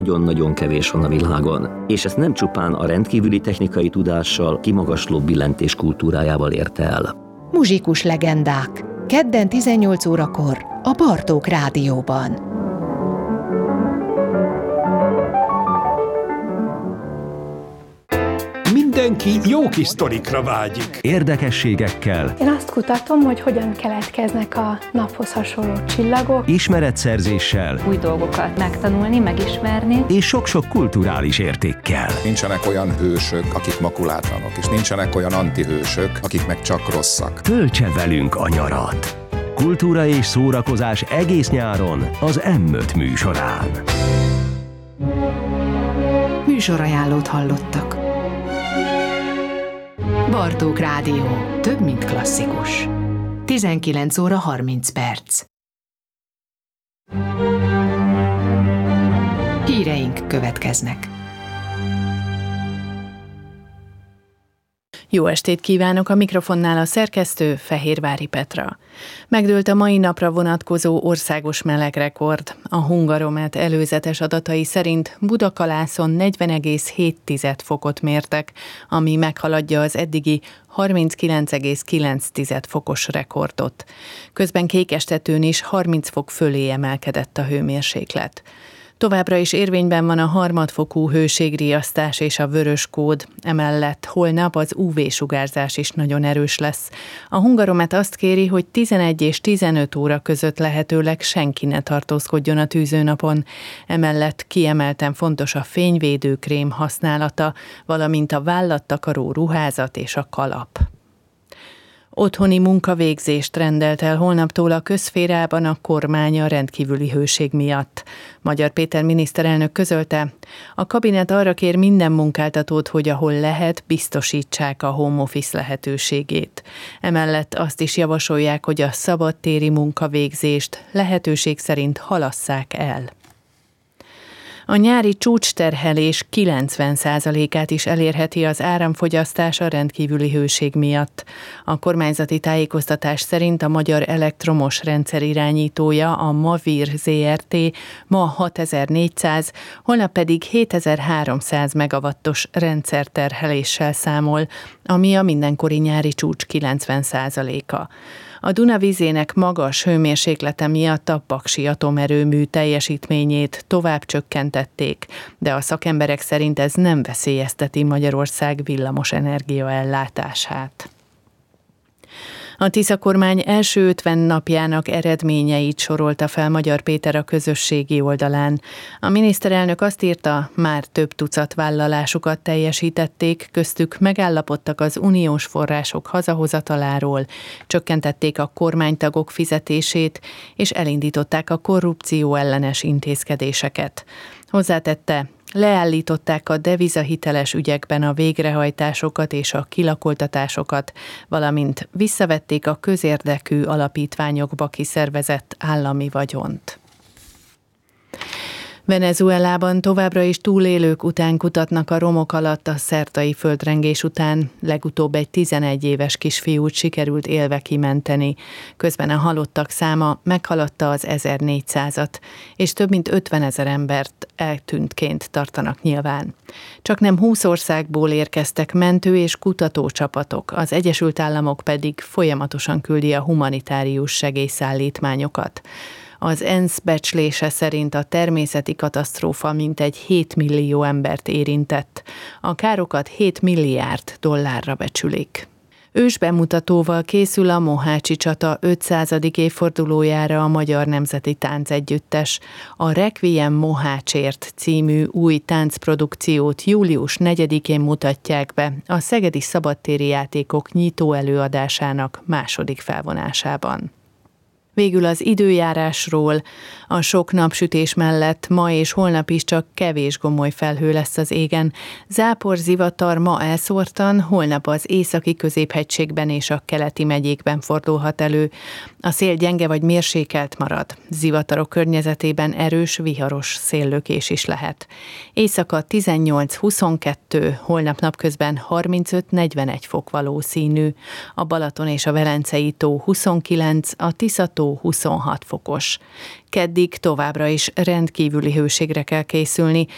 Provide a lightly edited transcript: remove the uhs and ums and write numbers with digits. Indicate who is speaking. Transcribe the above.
Speaker 1: Nagyon-nagyon kevés van a világon, és ezt nem csupán a rendkívüli technikai tudással, kimagasló billentés kultúrájával érte el.
Speaker 2: Muzsikus legendák. Kedden 18 órakor a Bartók Rádióban.
Speaker 3: Mindenki jó kis sztorikra vágyik.
Speaker 4: Érdekességekkel.
Speaker 5: Én azt kutatom, hogy hogyan keletkeznek a naphoz hasonló csillagok.
Speaker 4: Ismeretszerzéssel.
Speaker 6: Új dolgokat megtanulni, megismerni.
Speaker 4: És sok-sok kulturális értékkel.
Speaker 7: Nincsenek olyan hősök, akik makulátlanok, és nincsenek olyan antihősök, akik meg csak rosszak.
Speaker 4: Töltse velünk a nyarat. Kultúra és szórakozás egész nyáron az M5 műsorán.
Speaker 2: Műsorajánlót hallottak. Bartók Rádió. Több, mint klasszikus. 19 óra 30 perc. Híreink következnek.
Speaker 8: Jó estét kívánok, a mikrofonnál a szerkesztő Fehérvári Petra. Megdőlt a mai napra vonatkozó országos melegrekord. A Hungaromet előzetes adatai szerint Budakalászon 40,7 fokot mértek, ami meghaladja az eddigi 39,9 fokos rekordot. Közben Kékestetőn is 30 fok fölé emelkedett a hőmérséklet. Továbbra is érvényben van a harmadfokú hőségriasztás és a vörös kód, emellett holnap az UV-sugárzás is nagyon erős lesz. A Hungaromet azt kéri, hogy 11 és 15 óra között lehetőleg senki ne tartózkodjon a tűzőnapon. Emellett kiemelten fontos a fényvédőkrém használata, valamint a vállattakaró ruházat és a kalap. Otthoni munkavégzést rendelt el holnaptól a közszférában a kormány a rendkívüli hőség miatt. Magyar Péter miniszterelnök közölte, a kabinet arra kér minden munkáltatót, hogy ahol lehet, biztosítsák a home office lehetőségét. Emellett azt is javasolják, hogy a szabadtéri munkavégzést lehetőség szerint halasszák el. A nyári csúcsterhelés 90%-át is elérheti az áramfogyasztás a rendkívüli hőség miatt. A kormányzati tájékoztatás szerint a Magyar Elektromos Rendszer irányítója, a Mavir Zrt. Ma 6400, holnap pedig 7300 megawattos rendszerterheléssel számol, ami a mindenkori nyári csúcs 90%-a. A Duna vízének magas hőmérséklete miatt a paksi atomerőmű teljesítményét tovább csökkentették, de a szakemberek szerint ez nem veszélyezteti Magyarország villamos energia ellátását. A Tisza kormány első 50 napjának eredményeit sorolta fel Magyar Péter a közösségi oldalán. A miniszterelnök azt írta, már több tucat vállalásukat teljesítették, köztük megállapodtak az uniós források hazahozataláról, csökkentették a kormánytagok fizetését, és elindították a korrupció ellenes intézkedéseket. Hozzátette, leállították a devizahiteles ügyekben a végrehajtásokat és a kilakoltatásokat, valamint visszavették a közérdekű alapítványokba kiszervezett állami vagyont. Venezuelában továbbra is túlélők után kutatnak a romok alatt a szertai földrengés után. Legutóbb egy 11 éves kisfiút sikerült élve kimenteni. Közben a halottak száma meghaladta az 1400-at, és több mint 50 000 embert eltűntként tartanak nyilván. Csaknem 20 országból érkeztek mentő- és kutatócsapatok, az Egyesült Államok pedig folyamatosan küldi a humanitárius segélyszállítmányokat. Az ENSZ becslése szerint a természeti katasztrófa mintegy 7 millió embert érintett. A károkat 7 milliárd dollárra becsülik. Ősbemutatóval készül a Mohácsi csata 500. évfordulójára a Magyar Nemzeti Táncegyüttes. A Requiem Mohácsért című új táncprodukciót július 4-én mutatják be a Szegedi Szabadtéri Játékok nyitó előadásának második felvonásában. Végül az időjárásról. A sok napsütés mellett ma és holnap is csak kevés gomoly felhő lesz az égen. Zápor, zivatar ma elszórtan, holnap az északi középhegységben és a keleti megyékben fordulhat elő. A szél gyenge vagy mérsékelt marad. Zivatarok környezetében erős, viharos széllökés is lehet. Éjszaka 18-22, holnap napközben 35-41 fok valószínű. A Balaton és a Velencei tó 29, a Tisza-tó 26 fokos. Keddig továbbra is rendkívüli hőségre kell készülni,